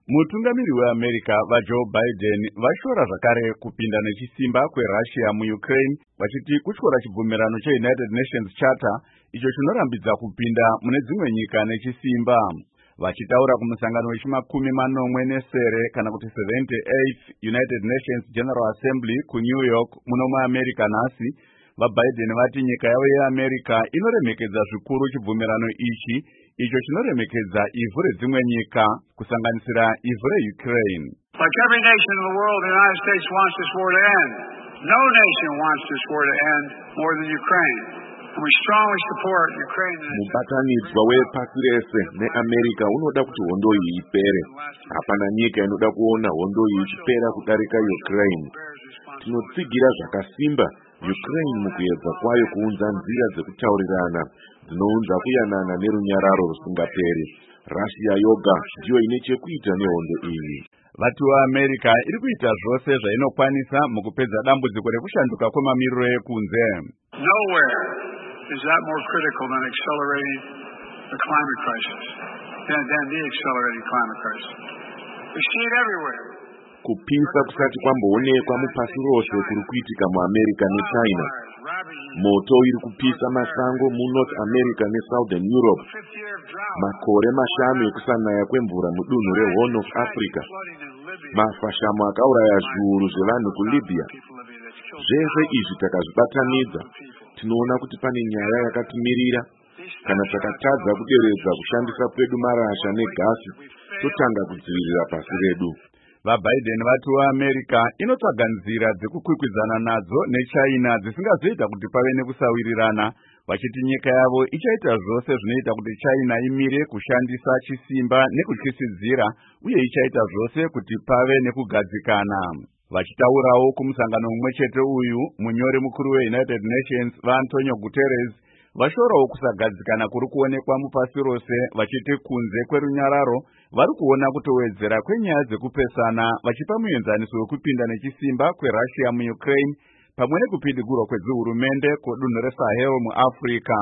Mutungamiri weAmerica vaJoe Biden vashora zvakare kupinda nechisimba kweRussia muUkraine vachiti kutyora chibvumirano cheUnited Nations Charter icho chinorambidza kupinda mune dzimwe nyika nechisimba. Vachitaura kumusangano wechi40 kana kuti 78th United Nations General Assembly kuNew York muno muAmerica nhasi, vaBiden vati nyika yavo yeAmerica inoremekedza zvikuru chibvumirano ichi icho chinoremekedza ivhu redzimwe nyika kusanganisira ivhu reUkraine. Like every nation in the world, the United States wants this war to end. No nation wants this war to end more than Ukraine. And we strongly support Ukraine. Mubatanidzwa wepasi rese neAmerica unoda kuti hondo iyi ipere. Hapana nyika inoda kuona hondo iyi ichipera kudarika Ukraine. Tinotsigira zvakasimba Ukraine mukuedza kwayo kuunza nzira dzekutaurirana dzinounza kuyanana nerunyararo rusingaperi. Russia yoga ndiyo ine chekuita nehondo iyi. Vati veAmerica iri kuita zvose zvainokwanisa mukupedza dambudziko rekushanduka kwemamiriro ekunze. Nowhere is that more critical than accelerating the climate crisis. Than the accelerating climate crisis. We see it everywhere. Kupisa kusati kwamboonekwa mupasi rose kuri kuitika muAmerica neChina. Moto iri kupisa masango muNorth America neSouthern Europe. Makore mashanu ekusanaya kwemvura mudunhu reHorn of Africa. Mafashamo akauraya zviuru zvevanhu kuLibya. Zvese izvi takazvibatanidza, tinoona kuti pane nyaya yakatimirira. Kana takatadza kuderedza kushandisa kwedu marasha negasi, totanga kudzivirira pasi redu. VaBiden vati veAmerica inotsvaga nzira dzekukwikwidza nadzo neChina dzisingazoita kuti pave nekusawirirana, vachiti nyika yavo ichaita zvose zvinoita kuti China imire kushandisa chisimba nekutyisidzira uye ichaita zvose kuti pave nekugadzikana. Vachitaurawo kumusangano mumwechete uyu, munyori mukuru weUnited Nations vaAntonio Guterres vashorawo kusagadzikana kuri kuonekwa mupasi rose, vachiti kunze kwerunyararo vari kuona kutowedzera kwenyaya dzekupesana, vachipa muenzaniso wekupinda nechisimba kweRussia muUkraine pamwe nekupidigurwa kwedzihurumende kudunhu reSahel muAfrica.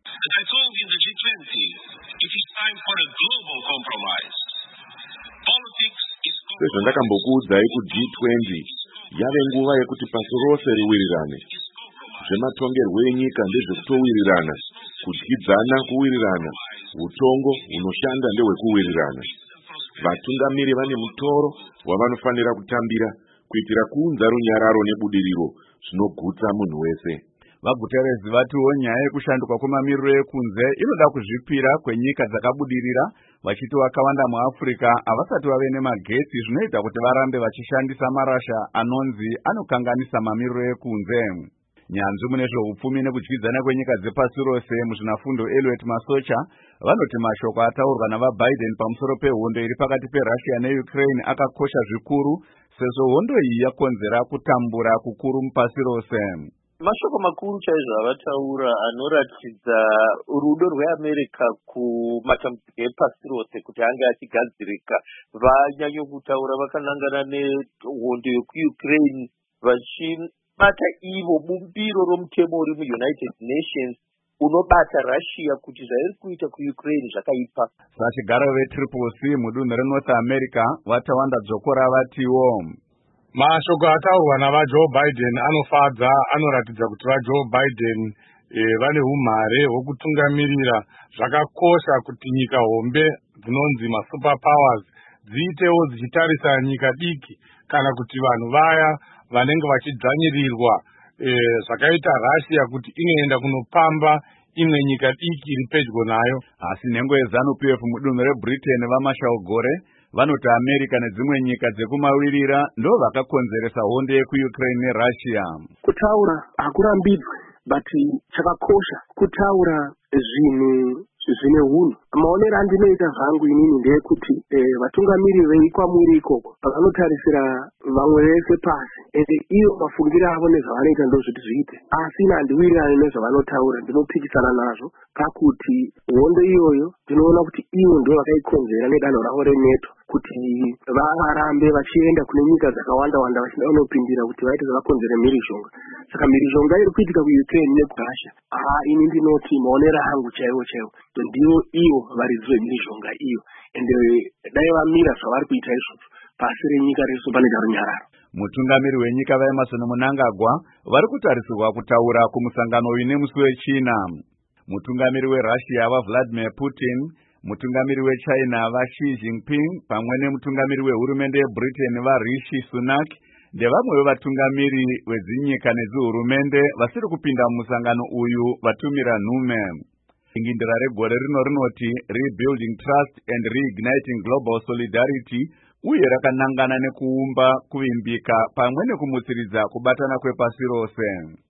Sezvandakambokuudzai kuG20, yave nguva yekuti pasi rose riwirirane. Zvematongerwo enyika ndezvekutowirirana, kudyidzana kuwirirana, utongo hunoshanda ndehwekuwirirana. Vatungamiri vane mutoro wavanofanira kutambira kuitira kuunza runyararo nebudiriro zvinogutsa munhu wese. VaGuterres vatiwo nyaya yekushanduka kwemamiriro ekunze inoda kuzvipira kwenyika dzakabudirira, vachiti vakawanda muAfrica havasati vave nemagetsi zvinoita kuti varambe vachishandisa marasha anonzi anokanganisa mamiriro ekunze. Nyanzvi mune zveupfumi nekudyidzana kwenyika dzepasi rose muzvinafundo Elliot Masocha vanoti mashoko ataurwa navaBiden pamusoro pehondo iri pakati peRussia neUkraine akakosha zvikuru, sezvo hondo iyi yakonzera kutambura kukuru mupasi rose. Mashoko makuru chaizvo avataura anoratidza rudo rweAmerica kumatambudziko epasi rose kuti ange achigadzirika. Vanyanya kutaura vakanangana nehondo yekuUkraine vachibata ivo bumbiro romutemo uri muUnited Nations unobata Russia kuti zvairi kuita kuUkraine zvakaipa. Vachigara veTriple C mudunhu reNorth America vatawanda dzokora vatiwo mashoko ataurwa navaJoe Biden anofadza. Anoratidza kuti vaJoe Biden vane umhare hwekutungamirira. Zvakakosha kuti nyika hombe dzinonzi masuper powers dziitewo dzichitarisa nyika diki kana kuti vanhu vaya vanenge vachidzvanyirirwa zvakaita Russia kuti inoenda kunopamba imwe nyika diki iri pedyo nayo. Asi nhengo yeZANU-PF mudunhu reBritain vaMarshall Gore vanoti America nedzimwe nyika dzekumawirira ndo vakakonzeresa hondo yekuUkraine neRussia. Kutaura hakurambidzwe, but chakakosha kutaura zvinhu zvine hunhu. Maonero andinoita zvangu inini ndeyekuti vatungamiri vekwamuri ikoko vanotarisira vamwe vese pasi, iyo mafungiro avo nezvavanoita ndozviti zviite. Asi handiwirirani nezvavanotaura, ndinopikisana nazvo pakuti hondo iyoyo ndinoona kuti ivo ndio vakaikonzera nedanho ravo reNATO kuti varambe vachienda kune nyika dzakawanda wanda vachida kunopindira kuti vaite zvakakonzera mhirizhonga. Saka mhirizhonga iri kuitika kuUkraine nekurussia, ini ndinoti maonero angu chaiwo ndivo ivo varidzi vemhirizhonga iyo, ende dai vamira zvavari kuita izvozvo pasi renyika rese panoita runyararo. Mutungamiri wenyika vaEmmerson Mnangagwa vari kutarisirwa kutaura kumusangano uine musi weChina. Mutungamiri weRussia Vladimir Putin, mutungamiri weChina Xi Jinping pamwe nemutungamiri wehurumende yeBritain Rishi Sunak ndevamwe vevatungamiri vedzinyika nedzihurumende vasiri kupinda mumusangano uyu vatumira nhume. Ingindira regore rino rinoti Rebuilding Trust and Reigniting Global Solidarity, uye rakanangana nekuumba kuvimbika pamwe nekumutsiridza kubatana kwepasi rose.